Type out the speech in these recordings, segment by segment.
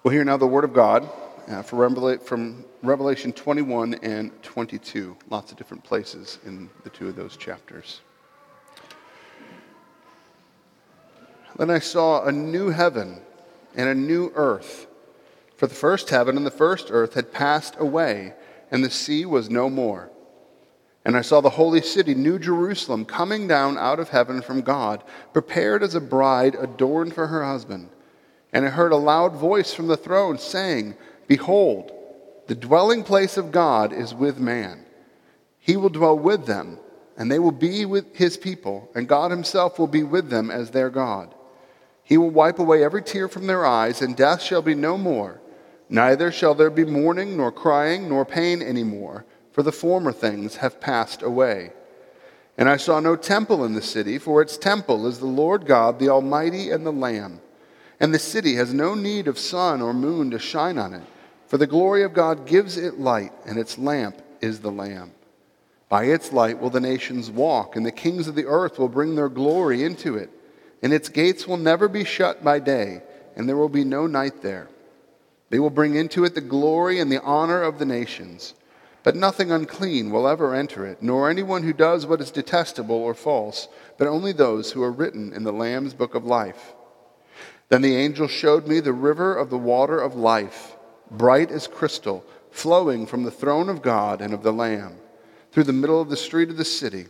We'll hear now the Word of God from Revelation 21 and 22. Lots of different places in the two of those chapters. Then I saw a new heaven and a new earth. For the first heaven and the first earth had passed away, and the sea was no more. And I saw the holy city, New Jerusalem, coming down out of heaven from God, prepared as a bride adorned for her husband. And I heard a loud voice from the throne saying, "Behold, the dwelling place of God is with man. He will dwell with them, and they will be with his people, and God himself will be with them as their God. He will wipe away every tear from their eyes, and death shall be no more. Neither shall there be mourning, nor crying, nor pain any more, for the former things have passed away. And I saw no temple in the city, for its temple is the Lord God, the Almighty, and the Lamb. And the city has no need of sun or moon to shine on it, for the glory of God gives it light, and its lamp is the Lamb. By its light will the nations walk, and the kings of the earth will bring their glory into it. And its gates will never be shut by day, and there will be no night there. They will bring into it the glory and the honor of the nations. But nothing unclean will ever enter it, nor anyone who does what is detestable or false, but only those who are written in the Lamb's book of life. Then the angel showed me the river of the water of life, bright as crystal, flowing from the throne of God and of the Lamb, through the middle of the street of the city.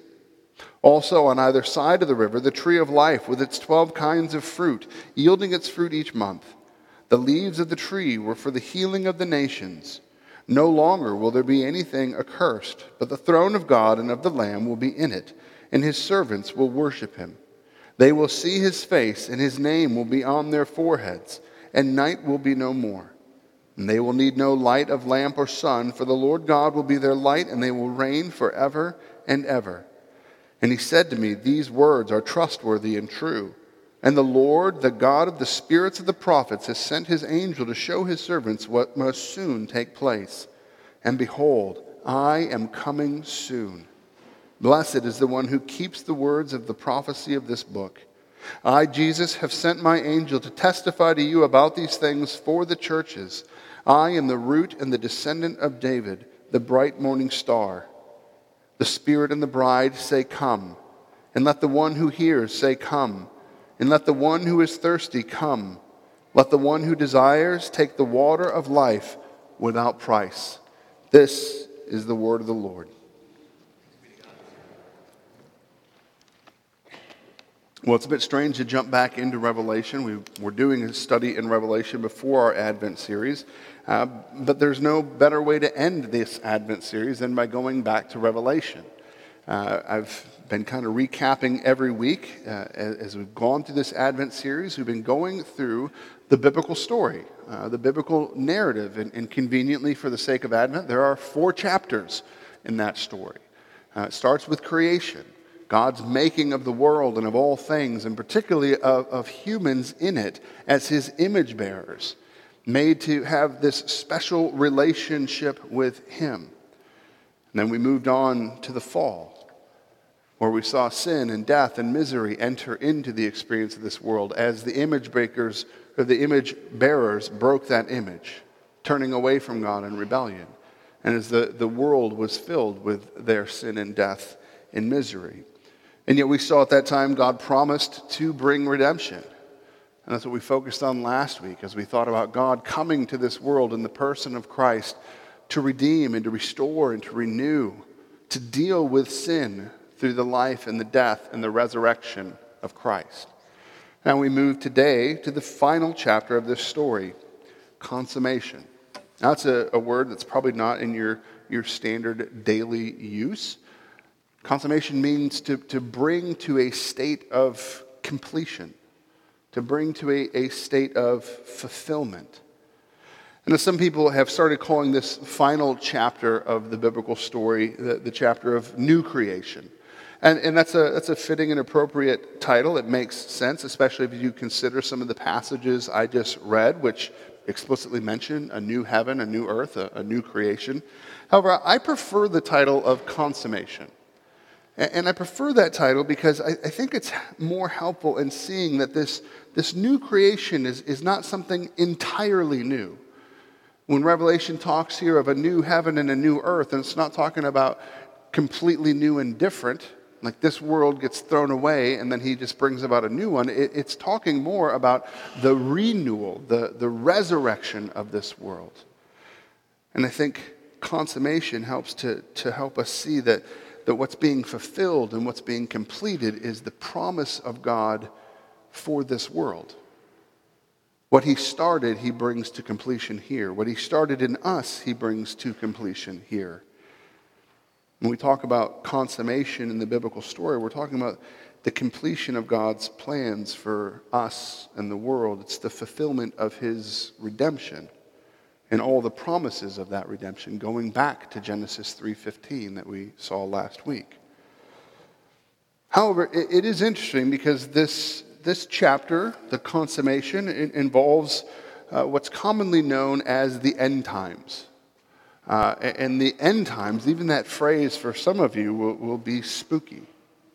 Also on either side of the river, the tree of life with its 12 kinds of fruit, yielding its fruit each month. The leaves of the tree were for the healing of the nations. No longer will there be anything accursed, but the throne of God and of the Lamb will be in it, and his servants will worship him. They will see his face, and his name will be on their foreheads, and night will be no more. And they will need no light of lamp or sun, for the Lord God will be their light, and they will reign forever and ever. And he said to me, "These words are trustworthy and true. And the Lord, the God of the spirits of the prophets, has sent his angel to show his servants what must soon take place. And behold, I am coming soon. Blessed is the one who keeps the words of the prophecy of this book. I, Jesus, have sent my angel to testify to you about these things for the churches. I am the root and the descendant of David, the bright morning star. The Spirit and the bride say, 'Come.' And let the one who hears say, 'Come.' And let the one who is thirsty come. Let the one who desires take the water of life without price." This is the word of the Lord. Well, it's a bit strange to jump back into Revelation. We're doing a study in Revelation before our Advent series, but there's no better way to end this Advent series than by going back to Revelation. I've been kind of recapping every week as we've gone through this Advent series. We've been going through the biblical story, the biblical narrative, and conveniently for the sake of Advent, there are 4 chapters in that story. It starts with creation. God's making of the world and of all things, and particularly of humans in it as his image bearers, made to have this special relationship with him. And then we moved on to the fall, where we saw sin and death and misery enter into the experience of this world as the image bearers broke that image, turning away from God in rebellion, and as the world was filled with their sin and death and misery. And yet we saw at that time God promised to bring redemption. And that's what we focused on last week as we thought about God coming to this world in the person of Christ to redeem and to restore and to renew, to deal with sin through the life and the death and the resurrection of Christ. Now we move today to the final chapter of this story, consummation. Now that's a word that's probably not in your standard daily use. Consummation means to bring to a state of completion, to bring to a state of fulfillment. And as some people have started calling this final chapter of the biblical story the chapter of new creation. And that's a fitting and appropriate title. It makes sense, especially if you consider some of the passages I just read, which explicitly mention a new heaven, a new earth, a new creation. However, I prefer the title of consummation. And I prefer that title because I think it's more helpful in seeing that this new creation is not something entirely new. When Revelation talks here of a new heaven and a new earth, and it's not talking about completely new and different, like this world gets thrown away and then he just brings about a new one. It's talking more about the renewal, the resurrection of this world. And I think consummation helps to help us see that what's being fulfilled and what's being completed is the promise of God for this world. What he started, he brings to completion here. What he started in us, he brings to completion here. When we talk about consummation in the biblical story, we're talking about the completion of God's plans for us and the world. It's the fulfillment of his redemption and all the promises of that redemption, going back to Genesis 3:15 that we saw last week. However, it is interesting because this chapter, the consummation, involves what's commonly known as the end times. And the end times, even that phrase for some of you will be spooky.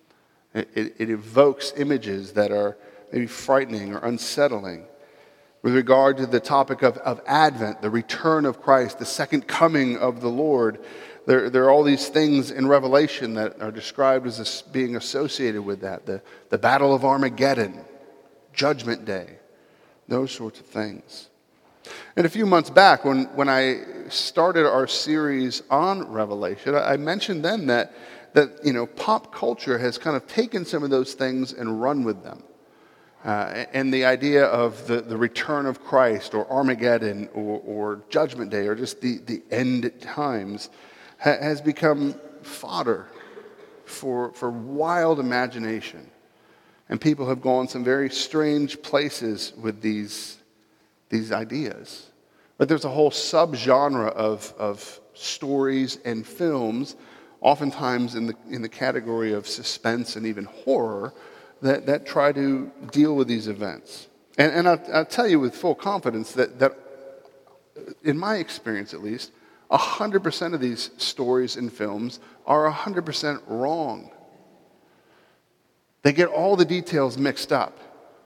It evokes images that are maybe frightening or unsettling. With regard to the topic of Advent, the return of Christ, the second coming of the Lord, there are all these things in Revelation that are described as being associated with that. The Battle of Armageddon, Judgment Day, those sorts of things. And a few months back, when I started our series on Revelation, I mentioned then that pop culture has kind of taken some of those things and run with them. And the idea of the return of Christ or Armageddon or Judgment Day or just the end times has become fodder for wild imagination. And people have gone some very strange places with these ideas. But there's a whole subgenre of stories and films, oftentimes in the category of suspense and even horror, that try to deal with these events. And I'll tell you with full confidence that in my experience at least, 100% of these stories and films are 100% wrong. They get all the details mixed up.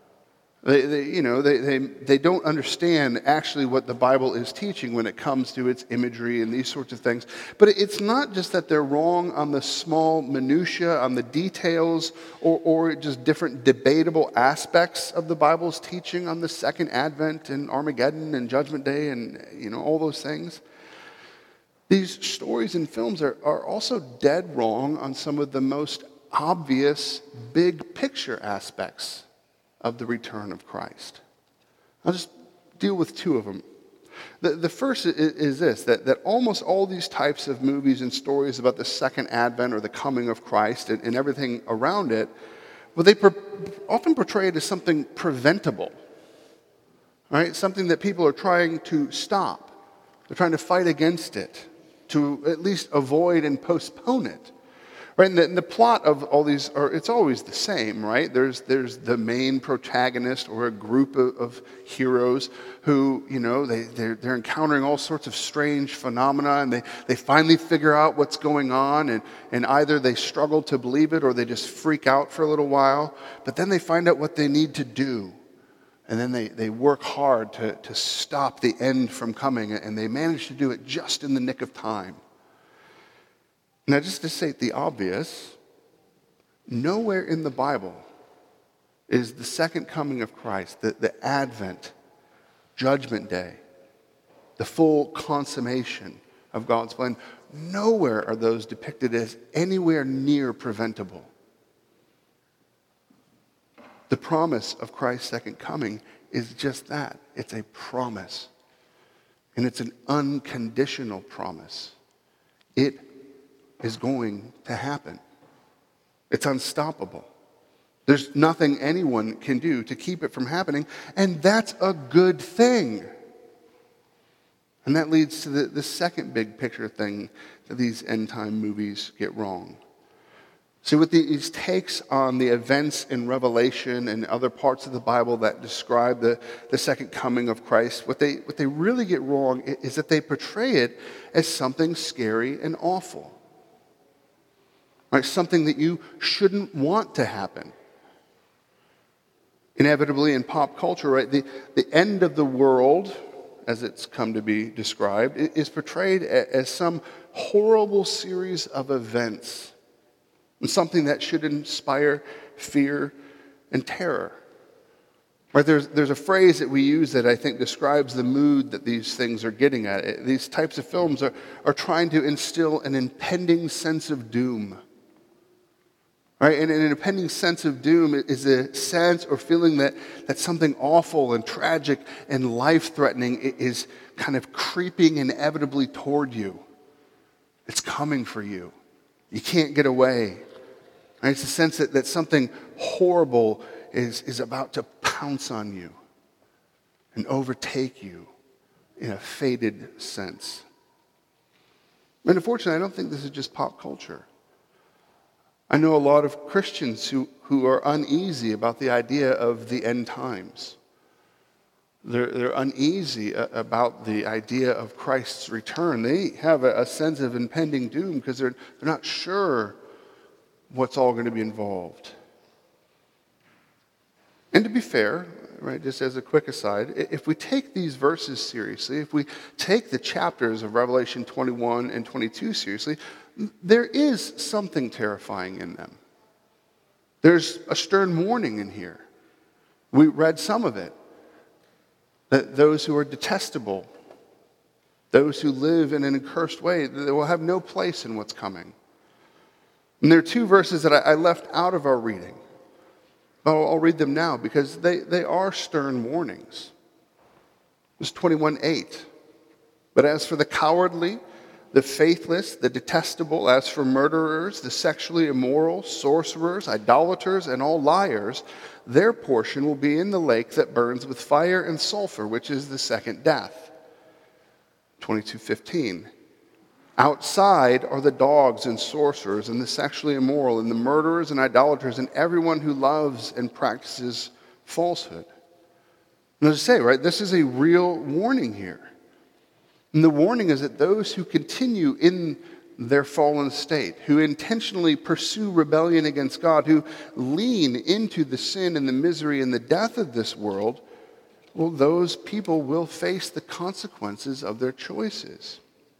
They don't understand actually what the Bible is teaching when it comes to its imagery and these sorts of things. But it's not just that they're wrong on the small minutiae, on the details, or just different debatable aspects of the Bible's teaching on the second advent and Armageddon and Judgment Day and all those things. These stories and films are also dead wrong on some of the most obvious big picture aspects of the return of Christ. I'll just deal with two of them. The first is this, that almost all these types of movies and stories about the second advent or the coming of Christ and everything around it, well, they often portray it as something preventable, right? Something that people are trying to stop. They're trying to fight against it, to at least avoid and postpone it. Right, and the plot of all these it's always the same, right? There's the main protagonist or a group of heroes who, they're encountering all sorts of strange phenomena, and they finally figure out what's going on, and either they struggle to believe it or they just freak out for a little while, but then they find out what they need to do. And then they work hard to stop the end from coming, and they manage to do it just in the nick of time. Now, just to state the obvious, nowhere in the Bible is the second coming of Christ, the Advent, Judgment Day, the full consummation of God's plan, nowhere are those depicted as anywhere near preventable. The promise of Christ's second coming is just that. It's a promise. And it's an unconditional promise. It is going to happen. It's unstoppable. There's nothing anyone can do to keep it from happening, and that's a good thing. And that leads to the second big picture thing that these end time movies get wrong. See, with these takes on the events in Revelation and other parts of the Bible that describe the second coming of Christ, what they really get wrong is that they portray it as something scary and awful. right? Something that you shouldn't want to happen. Inevitably in pop culture, right, the end of the world, as it's come to be described, is portrayed as some horrible series of events, and something that should inspire fear and terror. Right, there's a phrase that we use that I think describes the mood that these things are getting at. These types of films are trying to instill an impending sense of doom. Right? And an impending sense of doom is a sense or feeling that something awful and tragic and life-threatening is kind of creeping inevitably toward you. It's coming for you. You can't get away. Right? It's a sense that something horrible is about to pounce on you and overtake you in a faded sense. And unfortunately, I don't think this is just pop culture. I know a lot of Christians who are uneasy about the idea of the end times. They're uneasy about the idea of Christ's return. They have a sense of impending doom because they're not sure what's all going to be involved. And to be fair, right, just as a quick aside, if we take these verses seriously, if we take the chapters of Revelation 21 and 22 seriously, there is something terrifying in them. There's a stern warning in here. We read some of it. That those who are detestable, those who live in an accursed way, they will have no place in what's coming. And there are two verses that I left out of our reading. But I'll read them now because they are stern warnings. It's 21:8. But as for the cowardly, the faithless, the detestable, as for murderers, the sexually immoral, sorcerers, idolaters, and all liars, their portion will be in the lake that burns with fire and sulfur, which is the second death. 22:15. Outside are the dogs and sorcerers and the sexually immoral and the murderers and idolaters and everyone who loves and practices falsehood. And as I say, right, this is a real warning here. And the warning is that those who continue in their fallen state, who intentionally pursue rebellion against God, who lean into the sin and the misery and the death of this world, well, those people will face the consequences of their choices.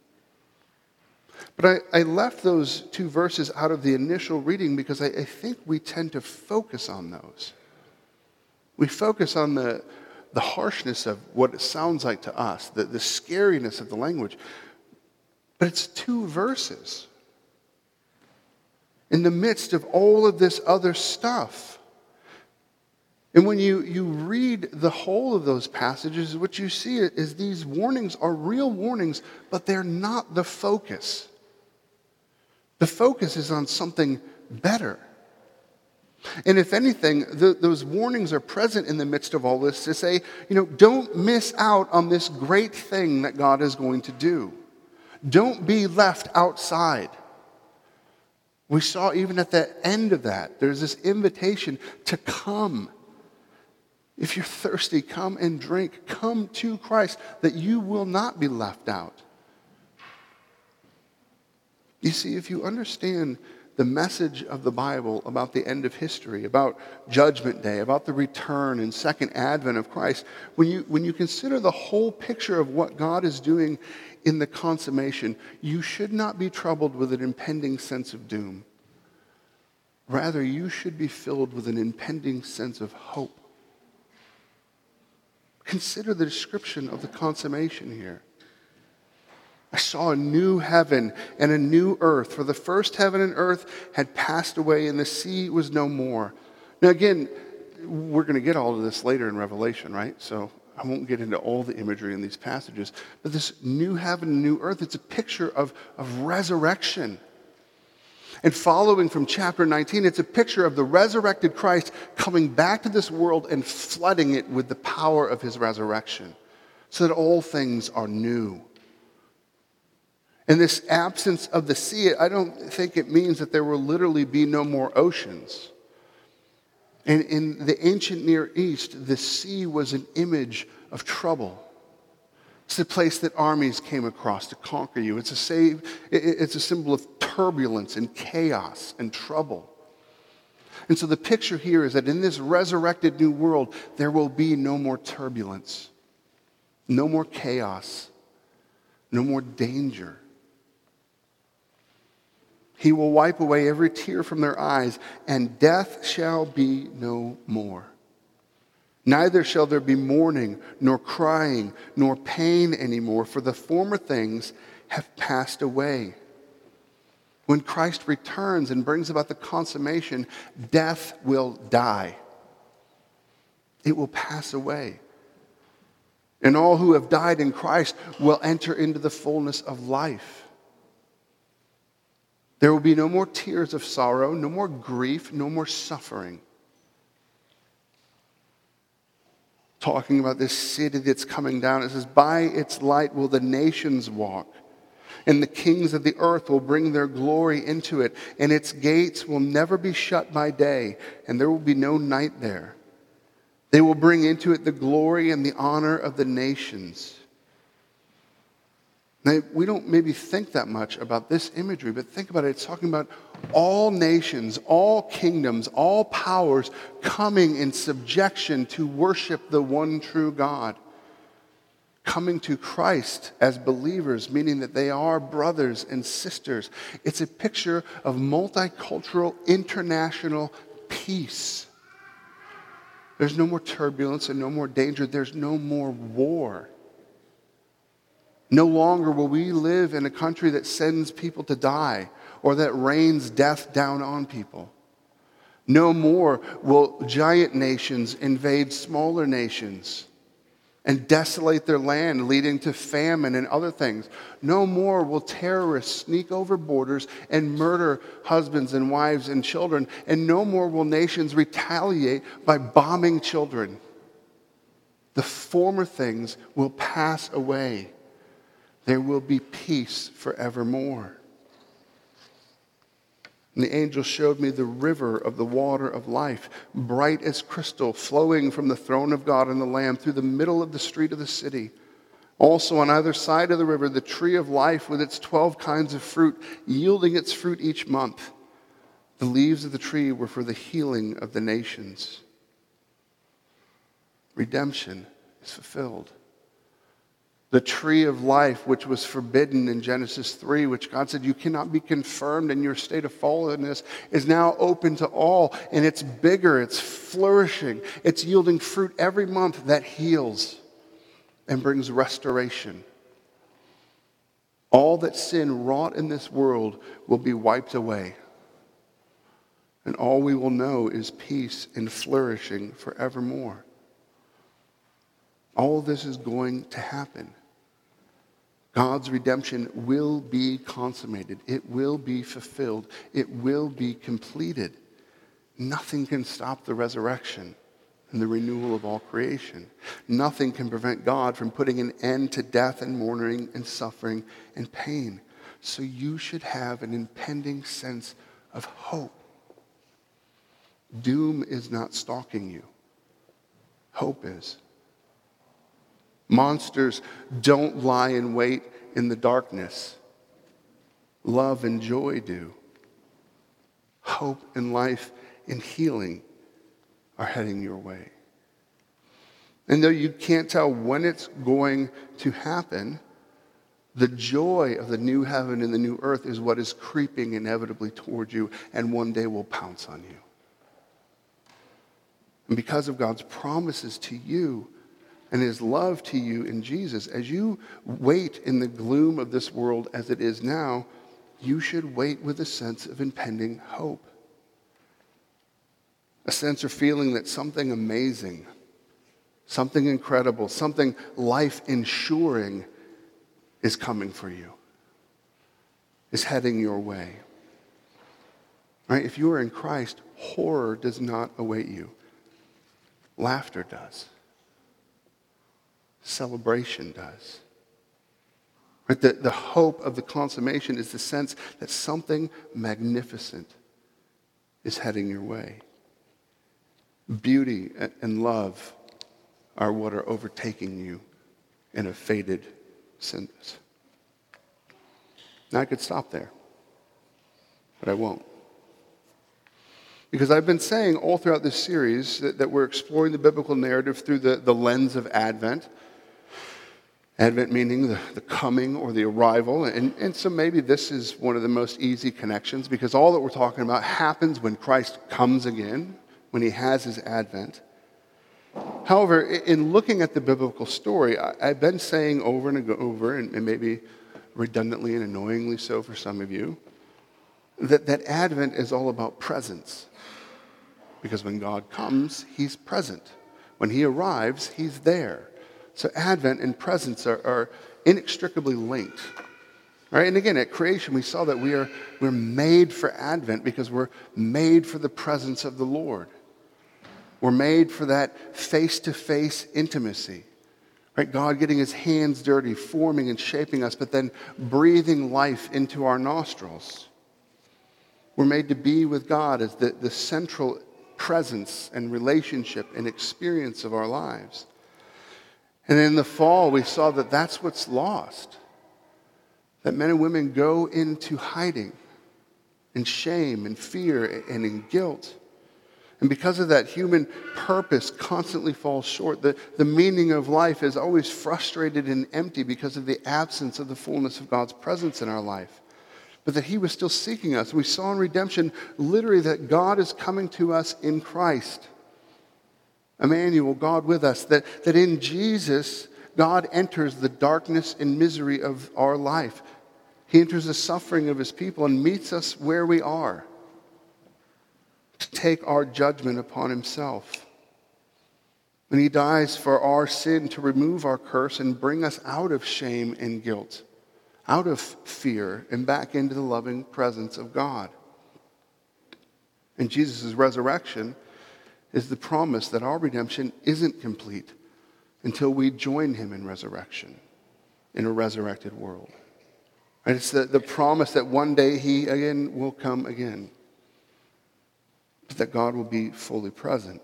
But I left those two verses out of the initial reading because I think we tend to focus on those. We focus on the harshness of what it sounds like to us, the scariness of the language. But it's two verses in the midst of all of this other stuff. And when you read the whole of those passages, what you see is these warnings are real warnings, but they're not the focus. The focus is on something better. And if anything, those warnings are present in the midst of all this to say, don't miss out on this great thing that God is going to do. Don't be left outside. We saw even at the end of that, there's this invitation to come. If you're thirsty, come and drink. Come to Christ, that you will not be left out. You see, if you understand the message of the Bible about the end of history, about Judgment Day, about the return and second advent of Christ, when you consider the whole picture of what God is doing in the consummation, you should not be troubled with an impending sense of doom. Rather, you should be filled with an impending sense of hope. Consider the description of the consummation here. I saw a new heaven and a new earth, for the first heaven and earth had passed away, and the sea was no more. Now again, we're going to get all of this later in Revelation, right? So I won't get into all the imagery in these passages. But this new heaven and new earth, it's a picture of resurrection. And following from chapter 19, it's a picture of the resurrected Christ coming back to this world and flooding it with the power of his resurrection, so that all things are new. And this absence of the sea, I don't think it means that there will literally be no more oceans. And in the ancient Near East, the sea was an image of trouble. It's the place that armies came across to conquer you. It's a symbol of turbulence and chaos and trouble. And so the picture here is that in this resurrected new world, there will be no more turbulence, no more chaos, no more danger. He will wipe away every tear from their eyes, and death shall be no more. Neither shall there be mourning, nor crying, nor pain anymore, for the former things have passed away. When Christ returns and brings about the consummation, death will die. It will pass away. And all who have died in Christ will enter into the fullness of life. There will be no more tears of sorrow, no more grief, no more suffering. Talking about this city that's coming down, it says, by its light will the nations walk, and the kings of the earth will bring their glory into it, and its gates will never be shut by day, and there will be no night there. They will bring into it the glory and the honor of the nations. Now, we don't maybe think that much about this imagery, but think about it. It's talking about all nations, all kingdoms, all powers coming in subjection to worship the one true God. Coming to Christ as believers, meaning that they are brothers and sisters. It's a picture of multicultural, international peace. There's no more turbulence and no more danger. There's no more war. No longer will we live in a country that sends people to die or that rains death down on people. No more will giant nations invade smaller nations and desolate their land, leading to famine and other things. No more will terrorists sneak over borders and murder husbands and wives and children. And no more will nations retaliate by bombing children. The former things will pass away. There will be peace forevermore. And the angel showed me the river of the water of life, bright as crystal, flowing from the throne of God and the Lamb through the middle of the street of the city. Also on either side of the river, the tree of life with its 12 kinds of fruit, yielding its fruit each month. The leaves of the tree were for the healing of the nations. Redemption is fulfilled. The tree of life, which was forbidden in Genesis 3, which God said you cannot be confirmed in your state of fallenness, is now open to all. And it's bigger, it's flourishing, it's yielding fruit every month that heals and brings restoration. All that sin wrought in this world will be wiped away. And all we will know is peace and flourishing forevermore. All this is going to happen. God's redemption will be consummated. It will be fulfilled. It will be completed. Nothing can stop the resurrection and the renewal of all creation. Nothing can prevent God from putting an end to death and mourning and suffering and pain. So you should have an impending sense of hope. Doom is not stalking you. Hope is. Monsters don't lie in wait in the darkness. Love and joy do. Hope and life and healing are heading your way. And though you can't tell when it's going to happen, the joy of the new heaven and the new earth is what is creeping inevitably toward you and one day will pounce on you. And because of God's promises to you, and his love to you in Jesus, as you wait in the gloom of this world as it is now, you should wait with a sense of impending hope. A sense or feeling that something amazing, something incredible, something life-ensuring is coming for you, is heading your way. Right? If you are in Christ, horror does not await you. Laughter does. Celebration does. Right? The hope of the consummation is the sense that something magnificent is heading your way. Beauty and love are what are overtaking you in a faded sins. Now I could stop there, but I won't. Because I've been saying all throughout this series that we're exploring the biblical narrative through the lens of Advent. Advent meaning the coming or the arrival. And so maybe this is one of the most easy connections, because all that we're talking about happens when Christ comes again, when he has his advent. However, in looking at the biblical story, I've been saying over and over, and maybe redundantly and annoyingly so for some of you, that Advent is all about presence. Because when God comes, he's present. When he arrives, he's there. So Advent and presence are inextricably linked. Right? And again, at creation, we saw that we're made for Advent because we're made for the presence of the Lord. We're made for that face-to-face intimacy. Right? God getting his hands dirty, forming and shaping us, but then breathing life into our nostrils. We're made to be with God as the central presence and relationship and experience of our lives. And in the fall, we saw that that's what's lost. That men and women go into hiding and shame and fear and in guilt. And because of that, human purpose constantly falls short. The meaning of life is always frustrated and empty because of the absence of the fullness of God's presence in our life. But that he was still seeking us. We saw in redemption literally that God is coming to us in Christ. Emmanuel, God with us. That in Jesus, God enters the darkness and misery of our life. He enters the suffering of his people and meets us where we are to take our judgment upon himself. And he dies for our sin to remove our curse and bring us out of shame and guilt, out of fear, and back into the loving presence of God. And Jesus' resurrection is the promise that our redemption isn't complete until we join him in resurrection, in a resurrected world. And it's the promise that one day he again will come again, but that God will be fully present.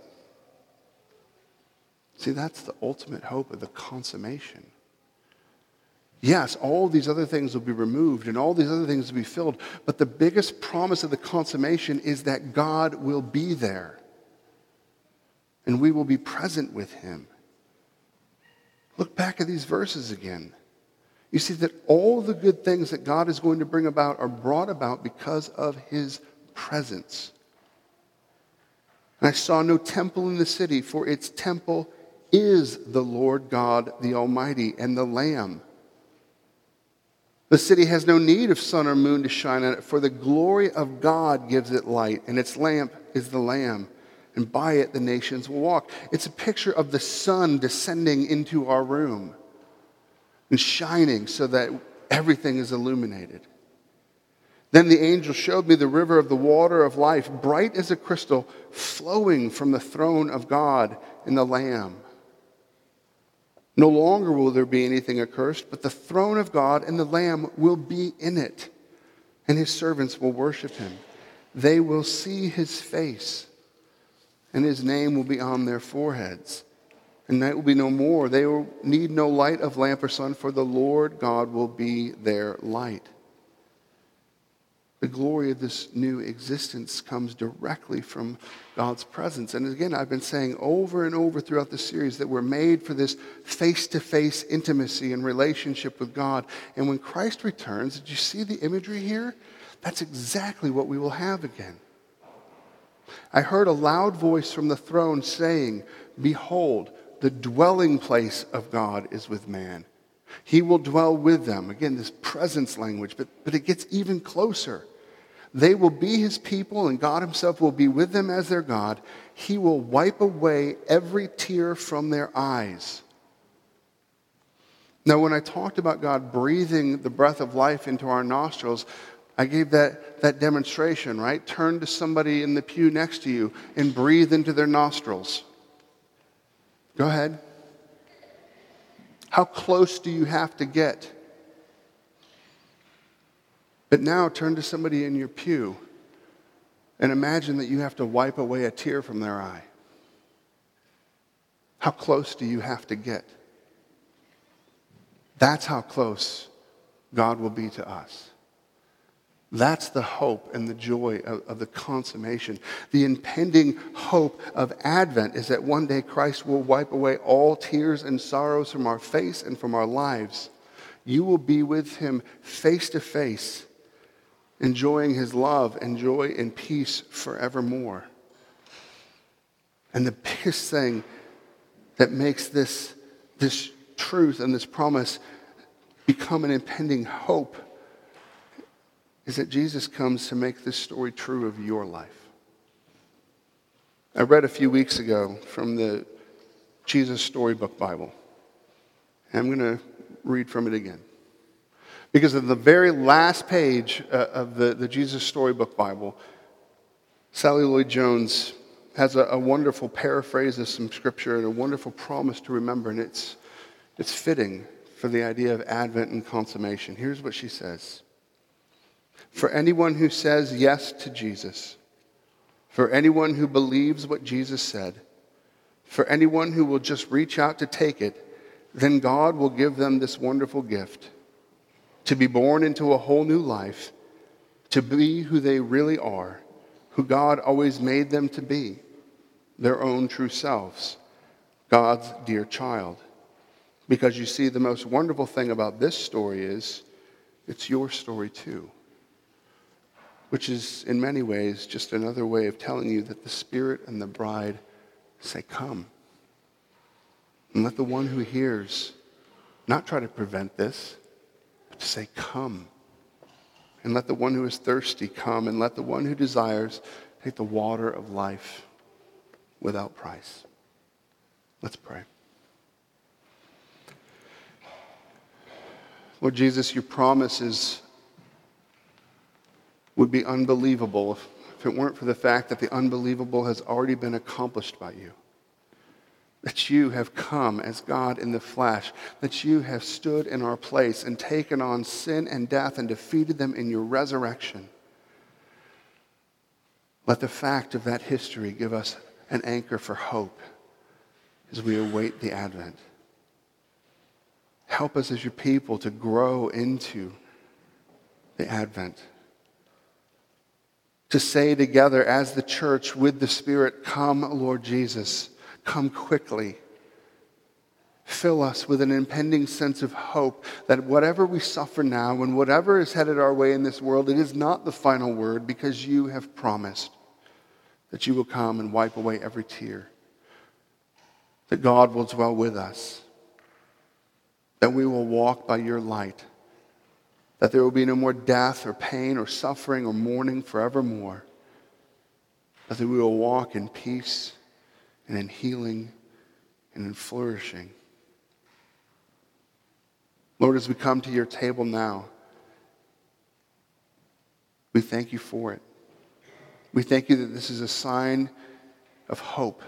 See, that's the ultimate hope of the consummation. Yes, all these other things will be removed and all these other things will be filled, but the biggest promise of the consummation is that God will be there and we will be present with him. Look back at these verses again. You see that all the good things that God is going to bring about are brought about because of his presence. And I saw no temple in the city, for its temple is the Lord God, the Almighty, and the Lamb. The city has no need of sun or moon to shine on it, for the glory of God gives it light, and its lamp is the Lamb, and by it the nations will walk. It's a picture of the sun descending into our room and shining so that everything is illuminated. Then the angel showed me the river of the water of life, bright as a crystal, flowing from the throne of God and the Lamb. No longer will there be anything accursed, but the throne of God and the Lamb will be in it, and his servants will worship him. They will see his face, and his name will be on their foreheads. And night will be no more. They will need no light of lamp or sun, for the Lord God will be their light. The glory of this new existence comes directly from God's presence. And again, I've been saying over and over throughout the series that we're made for this face-to-face intimacy and relationship with God. And when Christ returns, did you see the imagery here? That's exactly what we will have again. I heard a loud voice from the throne saying, "Behold, the dwelling place of God is with man. He will dwell with them." Again, this presence language, but it gets even closer. They will be his people, and God himself will be with them as their God. He will wipe away every tear from their eyes. Now, when I talked about God breathing the breath of life into our nostrils, I gave that demonstration, right? Turn to somebody in the pew next to you and breathe into their nostrils. Go ahead. How close do you have to get? But now turn to somebody in your pew and imagine that you have to wipe away a tear from their eye. How close do you have to get? That's how close God will be to us. That's the hope and the joy of the consummation. The impending hope of Advent is that one day Christ will wipe away all tears and sorrows from our face and from our lives. You will be with him face to face, enjoying his love and joy and peace forevermore. And the biggest thing that makes this truth and this promise become an impending hope is that Jesus comes to make this story true of your life. I read a few weeks ago from the Jesus Storybook Bible. And I'm going to read from it again. Because of the very last page of the Jesus Storybook Bible, Sally Lloyd-Jones has a wonderful paraphrase of some scripture and a wonderful promise to remember, and it's fitting for the idea of Advent and consummation. Here's what she says. For anyone who says yes to Jesus, for anyone who believes what Jesus said, for anyone who will just reach out to take it, then God will give them this wonderful gift, to be born into a whole new life, to be who they really are, who God always made them to be, their own true selves, God's dear child. Because you see, the most wonderful thing about this story is it's your story too. Which is, in many ways, just another way of telling you that the Spirit and the bride say, come. And let the one who hears not try to prevent this, but to say, come. And let the one who is thirsty come, and let the one who desires take the water of life without price. Let's pray. Lord Jesus, your promises would be unbelievable if it weren't for the fact that the unbelievable has already been accomplished by you. That you have come as God in the flesh, that you have stood in our place and taken on sin and death and defeated them in your resurrection. Let the fact of that history give us an anchor for hope as we await the Advent. Help us as your people to grow into the Advent. To say together as the church with the Spirit, come, Lord Jesus, come quickly. Fill us with an impending sense of hope that whatever we suffer now and whatever is headed our way in this world, it is not the final word, because you have promised that you will come and wipe away every tear. That God will dwell with us. That we will walk by your light. That there will be no more death or pain or suffering or mourning forevermore. But that we will walk in peace and in healing and in flourishing. Lord, as we come to your table now, we thank you for it. We thank you that this is a sign of hope.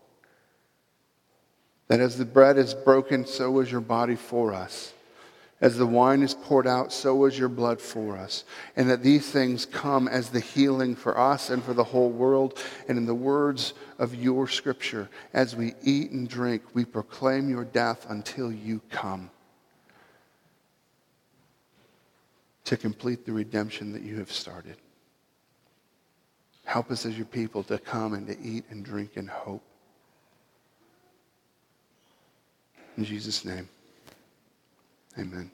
That as the bread is broken, so is your body for us. As the wine is poured out, so is your blood for us. And that these things come as the healing for us and for the whole world. And in the words of your scripture, as we eat and drink, we proclaim your death until you come, to complete the redemption that you have started. Help us as your people to come and to eat and drink in hope. In Jesus' name, amen.